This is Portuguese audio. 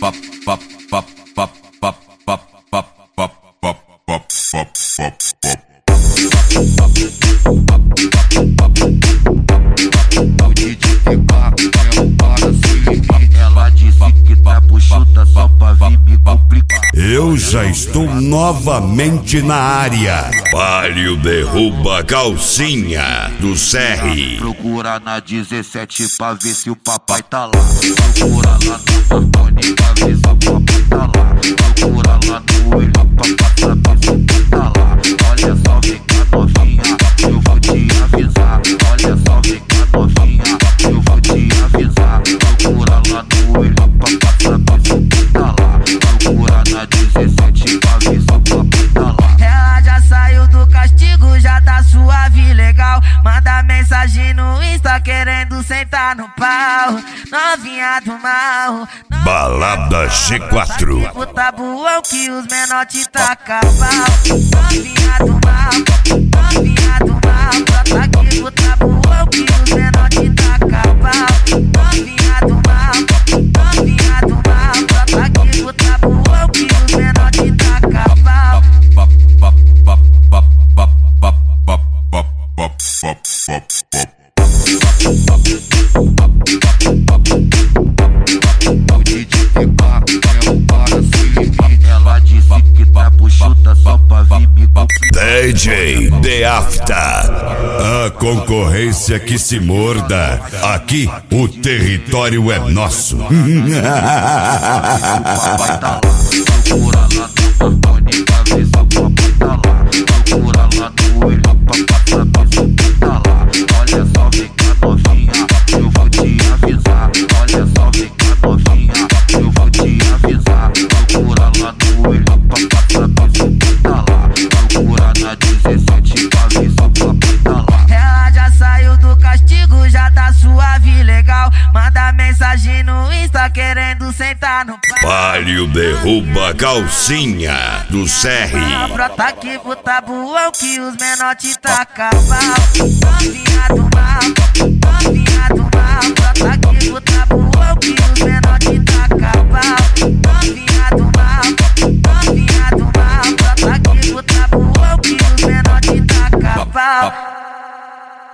Ela disse que tá buchuda só pra vir me complicar. Eu já estou novamente na área. Palio derruba calcinha do Serri. Procura na 17 pra ver se o papai tá lá. Procura lá no Marconi pra ver se o papai tá lá. Procura lá no olho pra saber se o papai tá lá. Olha só, vem cá novinha, eu vou te avisar. Olha só, vem cá novinha, eu vou te avisar. Procura lá no olho pra saber se o papai tá lá. Procura na 17 pra ver se o papai tá lá. Ela já saiu do castigo, já tá suave, legal. Manda mensagem no Insta querendo sentar no pau. Novinha do mal, Balada G4. o tabuão que os menor te taca pau. Novinha do mal, novinha do mal. Brota aqui o tabuão que os menor te taca pau. Novinha do mal, novinha do mal. Brota aqui o tabuão que os menor te taca pau. Ela disse que tá buchuda só pra vir me complicar. DJ The After. A concorrência que se morda. Aqui o território é nosso. Papai tá lá. Procura lá no Marconi pra ver se o papai tá lá. Procura lá no olho pra saber se o papai tá lá. Olha só, vem cá novinha, eu vou te avisar. Olha só, vem cá novinha, eu vou te avisar. Procura lá no olho pra saber se o papai tá lá. Procura na 17 pra ver se o papai tá lá. Ela já saiu do castigo, já tá suave, legal. Manda mensagem no Insta querendo sentar no pau. Palio derruba calcinha do Serri. Brota aqui pro tabuão que os menor te taca pau. Novinha do mal,